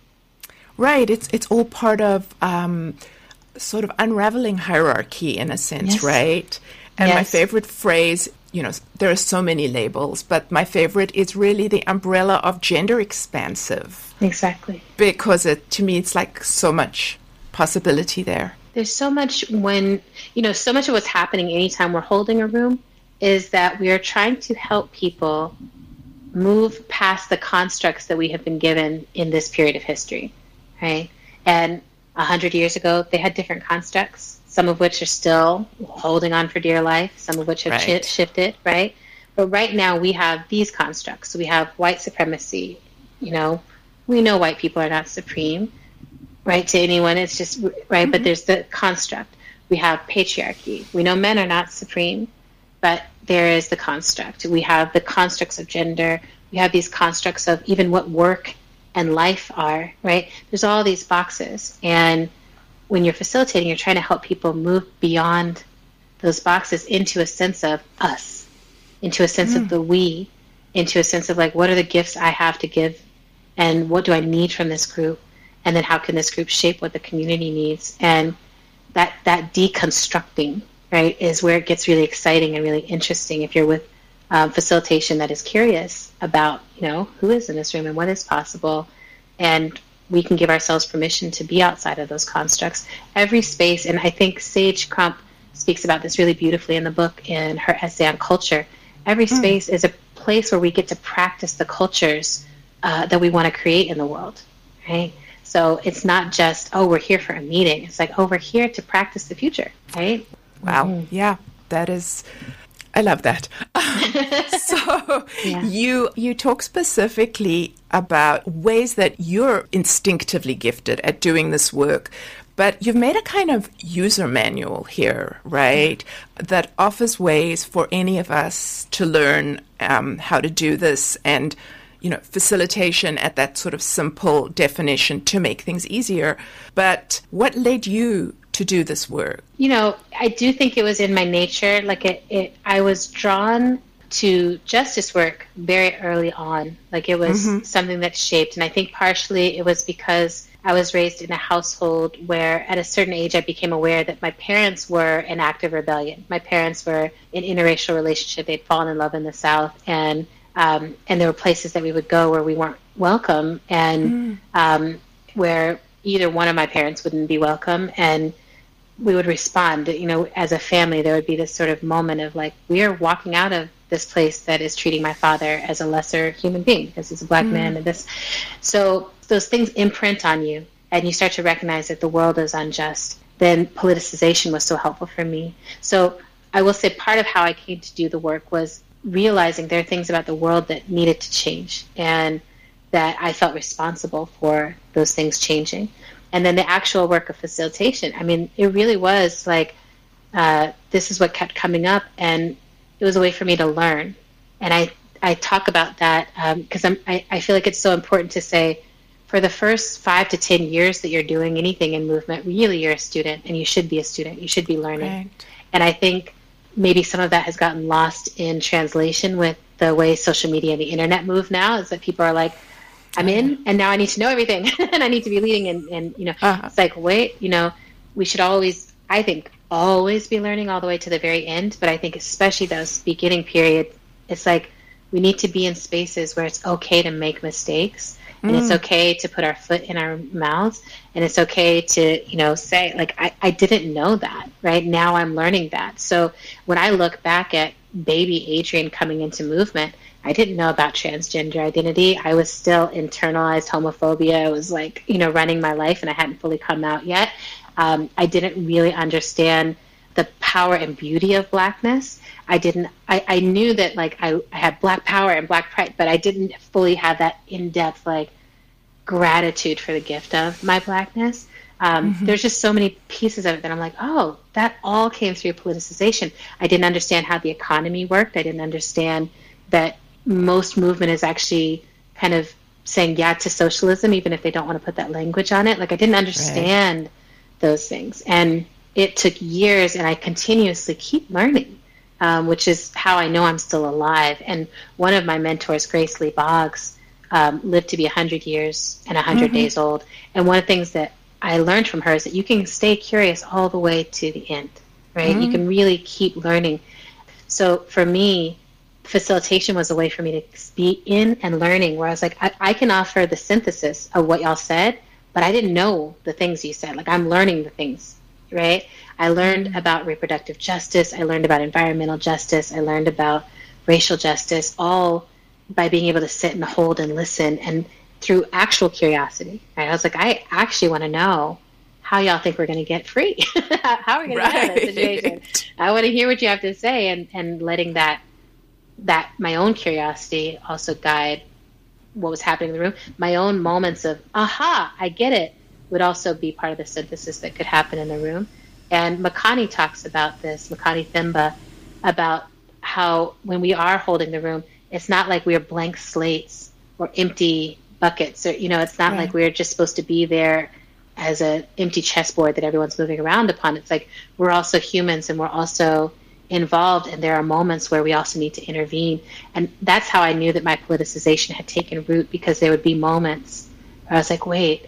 Right. It's it's all part of um, sort of unraveling hierarchy in a sense, yes. right? And yes. my favorite phrase, you know, there are so many labels, but my favorite is really the umbrella of gender expansive. Exactly. Because it, to me, it's like so much possibility there. There's so much when, you know, so much of what's happening anytime we're holding a room is that we are trying to help people move past the constructs that we have been given in this period of history, right? And a hundred years ago, they had different constructs, some of which are still holding on for dear life, some of which have right. sh- shifted, right? But right now we have these constructs. So we have white supremacy. You know, we know white people are not supreme, right, to anyone. It's just, right, mm-hmm. but there's the construct. We have patriarchy. We know men are not supreme, but there is the construct. We have the constructs of gender. We have these constructs of even what work and life are, right? There's all these boxes. And when you're facilitating, you're trying to help people move beyond those boxes into a sense of us, into a sense mm. of the we, into a sense of like, what are the gifts I have to give and what do I need from this group? And then how can this group shape what the community needs? And that that deconstructing, right, is where it gets really exciting and really interesting if you're with um, facilitation that is curious about, you know, who is in this room and what is possible. And we can give ourselves permission to be outside of those constructs. Every space, and I think Sage Crump speaks about this really beautifully in the book in her essay on culture. Every mm. space is a place where we get to practice the cultures uh, that we want to create in the world, right? So it's not just, oh, we're here for a meeting. It's like, oh, we're here to practice the future, right? Wow. Mm-hmm. Yeah, that is, I love that. so yeah. you you talk specifically about ways that you're instinctively gifted at doing this work, but you've made a kind of user manual here, right, mm-hmm. that offers ways for any of us to learn um, how to do this and you know, facilitation at that sort of simple definition to make things easier. But what led you to do this work? You know, I do think it was in my nature. Like it, it I was drawn to justice work very early on. Like it was mm-hmm. something that shaped. And I think partially it was because I was raised in a household where at a certain age I became aware that my parents were in active rebellion. My parents were in an interracial relationship. They'd fallen in love in the South. And Um, and there were places that we would go where we weren't welcome and mm. um, where either one of my parents wouldn't be welcome. And we would respond, you know, as a family, there would be this sort of moment of like, we are walking out of this place that is treating my father as a lesser human being because he's a black mm. man. And this, so those things imprint on you and you start to recognize that the world is unjust. Then politicization was so helpful for me. So I will say part of how I came to do the work was realizing there are things about the world that needed to change and that I felt responsible for those things changing. And then the actual work of facilitation, I mean, it really was like, uh, this is what kept coming up and it was a way for me to learn. And I, I talk about that because um, I'm I, I feel like it's so important to say for the first five to ten years that you're doing anything in movement, really you're a student and you should be a student. You should be learning. Right. And I think maybe some of that has gotten lost in translation with the way social media and the internet move now is that people are like, I'm in and now I need to know everything and I need to be leading. And, and you know, uh-huh. it's like, wait, you know, we should always, I think, always be learning all the way to the very end. But I think especially those beginning period, it's like we need to be in spaces where it's okay to make mistakes. And mm. it's okay to put our foot in our mouths. And it's okay to, you know, say, like, I, I didn't know that, right? Now I'm learning that. So when I look back at baby Adrienne coming into movement, I didn't know about transgender identity. I was still internalized homophobia. I was like, you know, running my life and I hadn't fully come out yet. Um, I didn't really understand the power and beauty of Blackness. I didn't, I, I knew that like I, I had Black power and Black pride, but I didn't fully have that in-depth like gratitude for the gift of my Blackness. Um, mm-hmm. There's just so many pieces of it that I'm like, oh, that all came through politicization. I didn't understand how the economy worked. I didn't understand that most movement is actually kind of saying yeah to socialism, even if they don't want to put that language on it. Like, I didn't understand right. those things. And it took years, and I continuously keep learning, um, which is how I know I'm still alive. And one of my mentors, Grace Lee Boggs, um, lived to be one hundred years and one hundred mm-hmm. days old. And one of the things that I learned from her is that you can stay curious all the way to the end, right? Mm-hmm. You can really keep learning. So for me, facilitation was a way for me to be in and learning, where I was like, I, I can offer the synthesis of what y'all said, but I didn't know the things you said. Like, I'm learning the things, right? I learned mm-hmm. about reproductive justice. I learned about environmental justice. I learned about racial justice, all by being able to sit and hold and listen, and through actual curiosity, right? I was like, I actually want to know how y'all think we're going to get free. How are we going right. to get out of that situation? I want to hear what you have to say, and, and letting that, that my own curiosity also guide what was happening in the room. My own moments of, aha, I get it, would also be part of the synthesis that could happen in the room. And Makani talks about this, Makani Thimba, about how when we are holding the room, it's not like we are blank slates or empty buckets, or, you know, it's not right. like we're just supposed to be there as an empty chessboard that everyone's moving around upon. It's like we're also humans, and we're also involved, and there are moments where we also need to intervene. And that's how I knew that my politicization had taken root, because there would be moments where I was like, wait,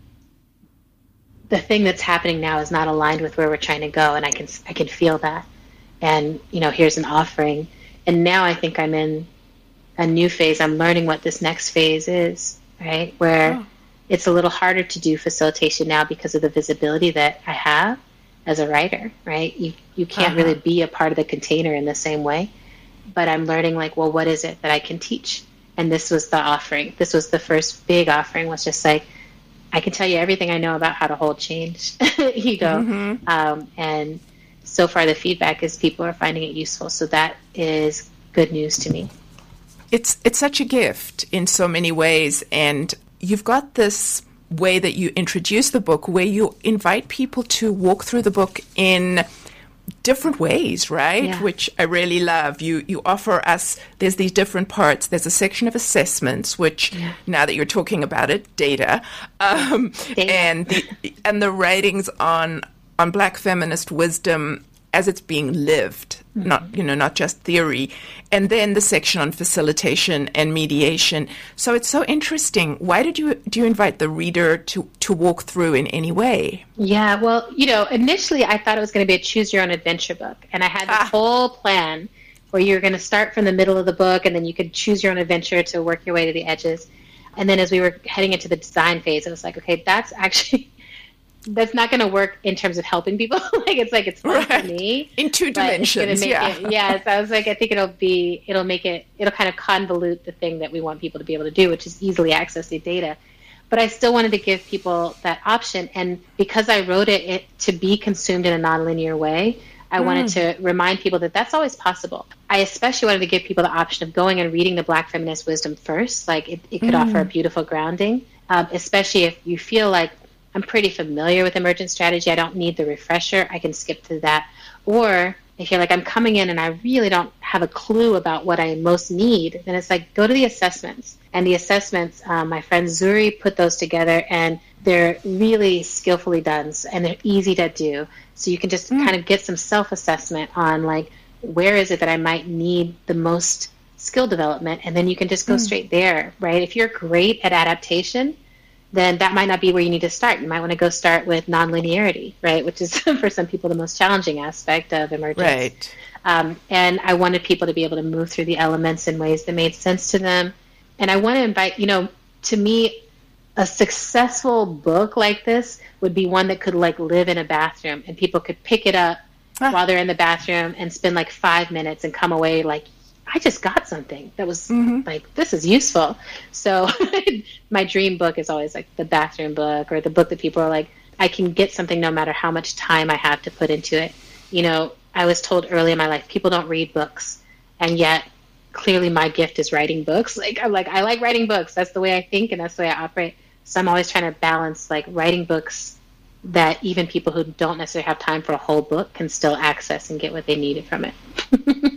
the thing that's happening now is not aligned with where we're trying to go, and I can I can feel that. And, you know, here's an offering. And now I think I'm in a new phase. I'm learning what this next phase is, right? Where oh. it's a little harder to do facilitation now because of the visibility that I have as a writer, right? You you can't uh-huh. really be a part of the container in the same way. But I'm learning, like, well, what is it that I can teach? And this was the offering. This was the first big offering, was just like, I can tell you everything I know about how to hold change, you go. Mm-hmm. Um, and so far the feedback is people are finding it useful. So that is good news to me. It's it's such a gift in so many ways. And you've got this way that you introduce the book where you invite people to walk through the book in different ways, right? Yeah. Which I really love. You you offer us, there's these different parts. There's a section of assessments, which yeah. now that you're talking about it, data, um, data. and the, and the writings on on Black feminist wisdom as it's being lived, mm-hmm. not you know not just theory, and then the section on facilitation and mediation. So it's so interesting. Why did you do you invite the reader to to walk through in any way? Yeah, well, you know, initially I thought it was going to be a choose your own adventure book, and I had this ah. whole plan where you were going to start from the middle of the book, and then you could choose your own adventure to work your way to the edges. And then as we were heading into the design phase, I was like, okay, that's actually. That's not going to work in terms of helping people. Like, it's like, it's fun right. for me. In two dimensions, make yeah. It, yeah, so I was like, I think it'll be, it'll make it, it'll kind of convolute the thing that we want people to be able to do, which is easily access the data. But I still wanted to give people that option. And because I wrote it, it to be consumed in a nonlinear way, I mm. wanted to remind people that that's always possible. I especially wanted to give people the option of going and reading the Black feminist wisdom first. Like, it, it could mm. offer a beautiful grounding, um, especially if you feel like, I'm pretty familiar with emergent strategy, I don't need the refresher, I can skip to that. Or if you're like, I'm coming in and I really don't have a clue about what I most need, then it's like, go to the assessments. And the assessments, um, my friend Zuri put those together, and they're really skillfully done, and they're easy to do. So you can just mm. kind of get some self-assessment on, like, where is it that I might need the most skill development, and then you can just go mm. straight there, right? If you're great at adaptation, then that might not be where you need to start. You might want to go start with nonlinearity, right? Which is, for some people, the most challenging aspect of emergence. Right. Um, and I wanted people to be able to move through the elements in ways that made sense to them. And I want to invite, you know, to me, a successful book like this would be one that could, like, live in a bathroom, and people could pick it up ah. while they're in the bathroom and spend, like, five minutes and come away like, I just got something that was mm-hmm. like, this is useful. So my dream book is always like the bathroom book, or the book that people are like, I can get something no matter how much time I have to put into it. You know, I was told early in my life, people don't read books. And yet clearly my gift is writing books. Like, I'm like, I like writing books. That's the way I think, and that's the way I operate. So I'm always trying to balance, like, writing books that even people who don't necessarily have time for a whole book can still access and get what they needed from it.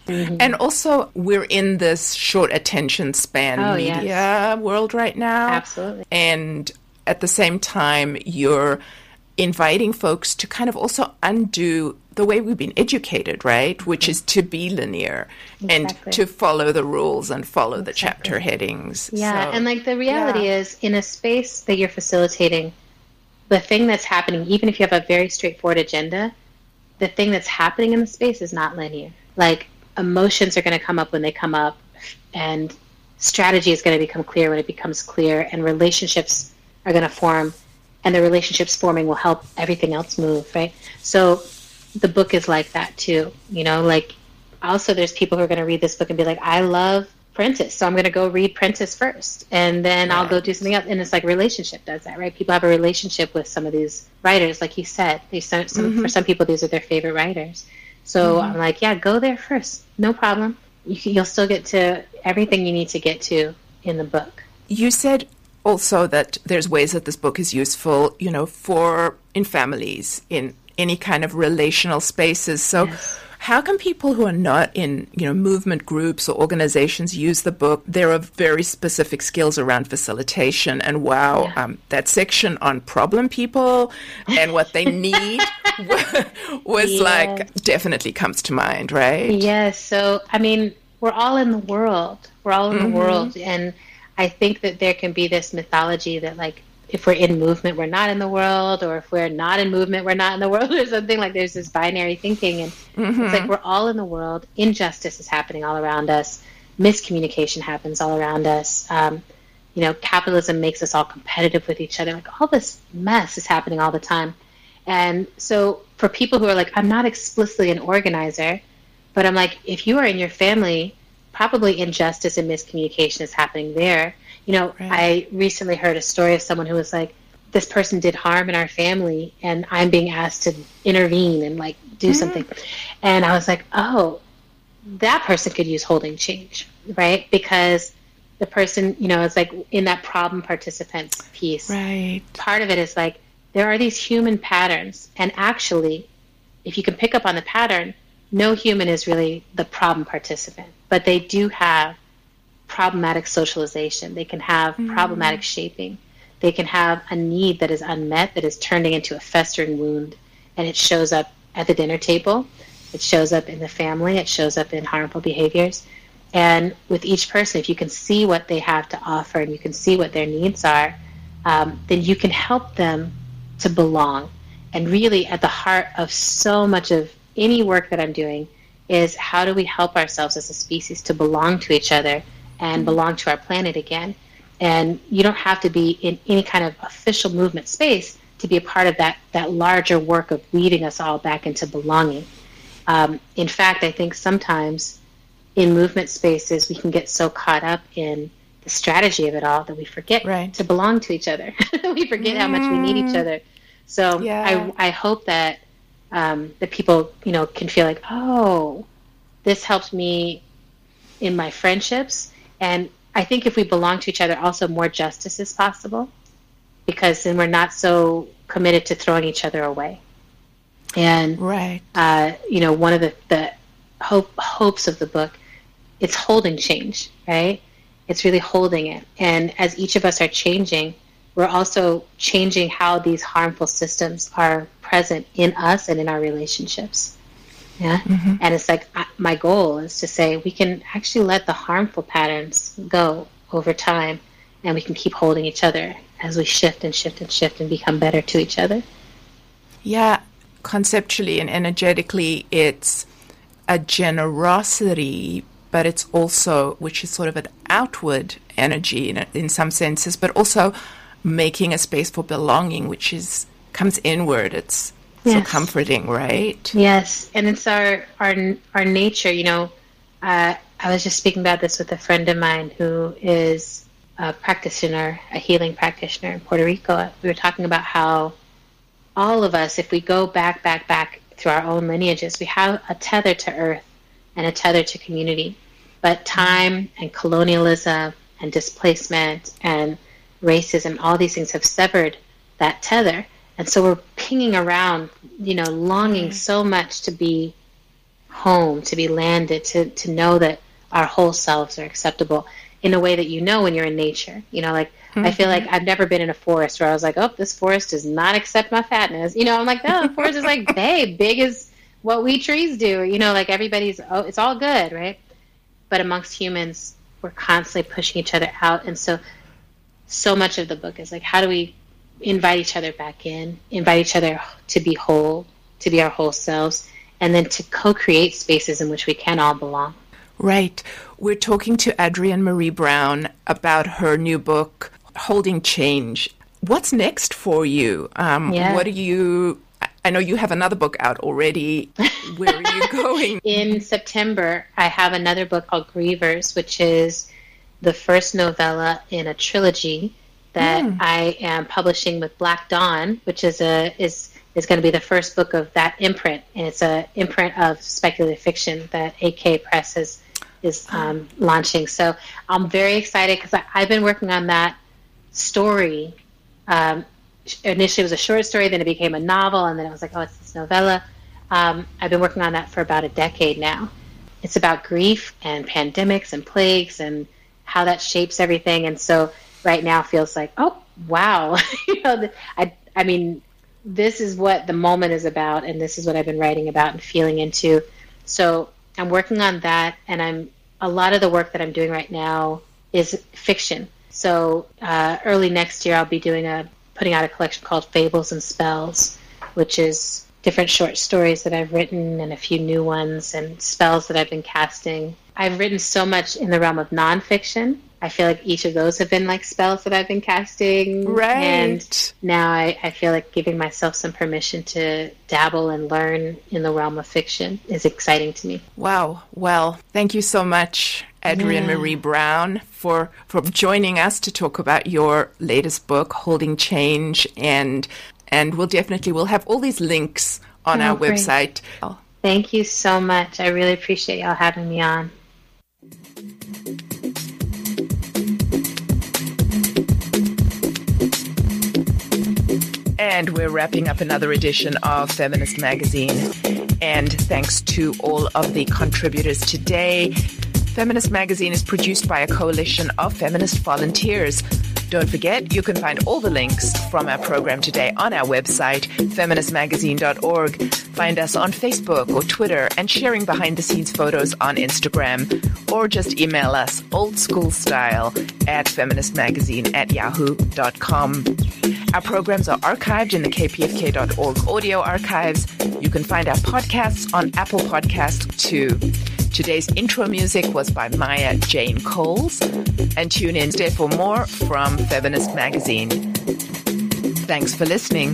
Mm-hmm. And also, we're in this short attention span oh, media yes. world right now. Absolutely. And at the same time, you're inviting folks to kind of also undo the way we've been educated, right? Which is to be linear exactly. and to follow the rules and follow exactly. the chapter headings. Yeah, so, and like the reality yeah. is, in a space that you're facilitating, the thing that's happening, even if you have a very straightforward agenda, the thing that's happening in the space is not linear. Like, emotions are going to come up when they come up, and strategy is going to become clear when it becomes clear, and relationships are going to form, and the relationships forming will help everything else move, right? So the book is like that too, you know, like also there's people who are going to read this book and be like, I love Prentice, so I'm going to go read Prentice first, and then right. I'll go do something else. And it's like relationship does that, right? People have a relationship with some of these writers, like you said. They some, some, mm-hmm. For some people, these are their favorite writers. So mm-hmm. I'm like, yeah, go there first. No problem. You can, you'll still get to everything you need to get to in the book. You said also that there's ways that this book is useful, you know, for in families, in any kind of relational spaces. So yes. how can people who are not in, you know, movement groups or organizations use the book? There are very specific skills around facilitation. And wow, yeah. um, that section on problem people and what they need was yeah. like definitely comes to mind, right? Yes. So, I mean, we're all in the world. We're all in mm-hmm. the world. And I think that there can be this mythology that, like, if we're in movement, we're not in the world, or if we're not in movement, we're not in the world, or something. Like, there's this binary thinking, and mm-hmm. it's like we're all in the world. Injustice is happening all around us. Miscommunication happens all around us. Um, you know, capitalism makes us all competitive with each other. Like, all this mess is happening all the time. And so for people who are like, I'm not explicitly an organizer, but I'm like, if you are in your family, probably injustice and miscommunication is happening there. You know, right. I recently heard a story of someone who was like, this person did harm in our family, and I'm being asked to intervene and, like, do mm-hmm. something. And I was like, oh, that person could use holding change, right? Because the person, you know, it's like in that problem participants piece. Right. Part of it is like, there are these human patterns, and actually, if you can pick up on the pattern, no human is really the problem participant, but they do have problematic socialization. They can have mm-hmm. problematic shaping. They can have a need that is unmet, that is turning into a festering wound, and it shows up at the dinner table. It shows up in the family. It shows up in harmful behaviors. And with each person, if you can see what they have to offer and you can see what their needs are, um, then you can help them to belong. And really, at the heart of so much of any work that I'm doing is, how do we help ourselves as a species to belong to each other and belong to our planet again? And you don't have to be in any kind of official movement space to be a part of that, that larger work of weaving us all back into belonging. Um, in fact, I think sometimes in movement spaces we can get so caught up in the strategy of it all that we forget right. to belong to each other. We forget mm. how much we need each other. So yeah. I, I hope that um, that people, you know, can feel like, oh, this helped me in my friendships. And I think if we belong to each other, also more justice is possible, because then we're not so committed to throwing each other away. And, right. uh, you know, one of the, the hope, hopes of the book, it's holding change, right? It's really holding it. And as each of us are changing, we're also changing how these harmful systems are present in us and in our relationships. Yeah. Mm-hmm. And it's like, my goal is to say we can actually let the harmful patterns go over time, and we can keep holding each other as we shift and shift and shift and become better to each other. Yeah. Conceptually and energetically, it's a generosity, but it's also, which is sort of an outward energy in, in some senses, but also making a space for belonging, which is comes inward. It's yes. so comforting, right? Yes, and it's our our our nature. You know, uh, I was just speaking about this with a friend of mine who is a practitioner, a healing practitioner in Puerto Rico. We were talking about how all of us, if we go back, back, back through our own lineages, we have a tether to earth and a tether to community. But time and colonialism and displacement and racism, all these things have severed that tether. And so we're pinging around, you know, longing so much to be home, to be landed, to, to know that our whole selves are acceptable in a way that you know when you're in nature. You know, like, mm-hmm. I feel like I've never been in a forest where I was like, oh, this forest does not accept my fatness. You know, I'm like, no, the forest is like, hey, big as what we trees do. You know, like everybody's, oh, it's all good, right? But amongst humans, we're constantly pushing each other out. And so, so much of the book is like, how do we invite each other back in, invite each other to be whole, to be our whole selves, and then to co-create spaces in which we can all belong. Right. We're talking to Adrienne Maree Brown about her new book, Holding Change. What's next for you? Um, yeah. What are you... I know you have another book out already. Where are you going? In September, I have another book called Grievers, which is the first novella in a trilogy that mm. I am publishing with Black Dawn, which is a is is going to be the first book of that imprint, and it's a imprint of speculative fiction that A K Press is is um, launching. So I'm very excited because I've been working on that story. Um, initially, it was a short story, then it became a novel, and then it was like, oh, it's this novella. Um, I've been working on that for about a decade now. It's about grief and pandemics and plagues and how that shapes everything, and so right now feels like, oh, wow. you know, I, I mean, this is what the moment is about, and this is what I've been writing about and feeling into. So I'm working on that, and I'm a lot of the work that I'm doing right now is fiction. So uh, early next year, I'll be doing a putting out a collection called Fables and Spells, which is different short stories that I've written and a few new ones and spells that I've been casting. I've written so much in the realm of nonfiction. I feel like each of those have been like spells that I've been casting. Right. And now I, I feel like giving myself some permission to dabble and learn in the realm of fiction is exciting to me. Wow. Well, thank you so much, Adrienne yeah. Maree Brown, for, for joining us to talk about your latest book, Holding Change. And and we'll definitely, we'll have all these links on oh, our great. website. Thank you so much. I really appreciate y'all having me on. And we're wrapping up another edition of Feminist Magazine. And thanks to all of the contributors today. Feminist Magazine is produced by a coalition of feminist volunteers. Don't forget, you can find all the links from our program today on our website, feminist magazine dot org. Find us on Facebook or Twitter and sharing behind-the-scenes photos on Instagram. Or just email us old school style at feministmagazine at yahoo dot com. Our programs are archived in the k p f k dot org audio archives. You can find our podcasts on Apple Podcasts too. Today's intro music was by Maya Jane Coles. And tune in today for more from Feminist Magazine. Thanks for listening.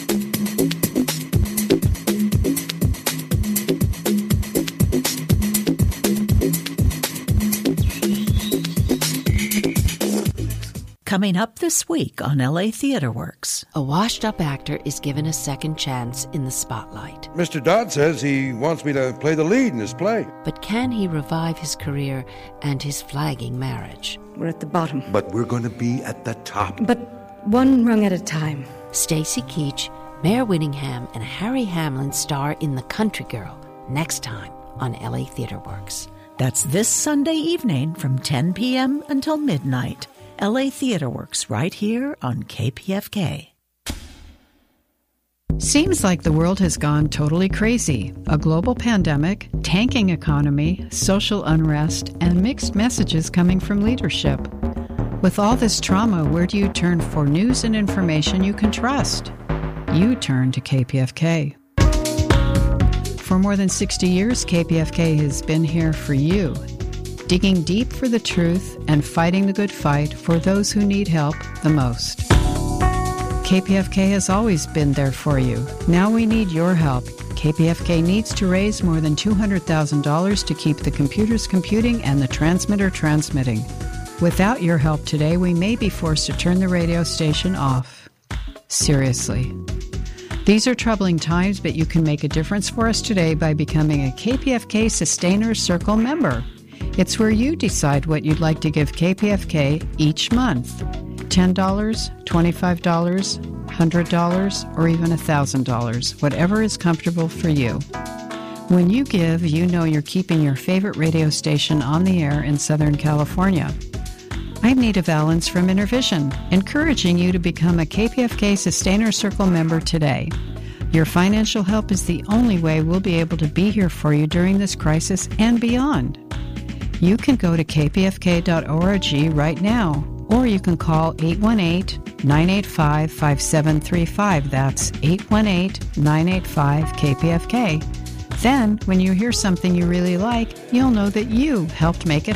Coming up this week on L A Theatre Works. A washed-up actor is given a second chance in the spotlight. Mister Dodd says he wants me to play the lead in his play. But can he revive his career and his flagging marriage? We're at the bottom. But we're going to be at the top. But one rung at a time. Stacey Keach, Mare Winningham, and Harry Hamlin star in The Country Girl next time on L A Theatre Works. That's this Sunday evening from ten p.m. until midnight. L A Theatre Works right here on K P F K. Seems like the world has gone totally crazy. A global pandemic, tanking economy, social unrest, and mixed messages coming from leadership. With all this trauma, where do you turn for news and information you can trust? You turn to K P F K. For more than sixty years, K P F K has been here for you, digging deep for the truth and fighting the good fight for those who need help the most. K P F K has always been there for you. Now we need your help. K P F K needs to raise more than two hundred thousand dollars to keep the computers computing and the transmitter transmitting. Without your help today, we may be forced to turn the radio station off. Seriously. These are troubling times, but you can make a difference for us today by becoming a K P F K Sustainers Circle member. It's where you decide what you'd like to give K P F K each month. ten dollars, twenty-five dollars, one hundred dollars, or even one thousand dollars, whatever is comfortable for you. When you give, you know you're keeping your favorite radio station on the air in Southern California. I'm Nita Valens from Intervision, encouraging you to become a K P F K Sustainer Circle member today. Your financial help is the only way we'll be able to be here for you during this crisis and beyond. You can go to k p f k dot org right now, or you can call eight one eight, nine eight five, five seven three five. That's eight one eight, nine eight five, K P F K. Then, when you hear something you really like, you'll know that you helped make it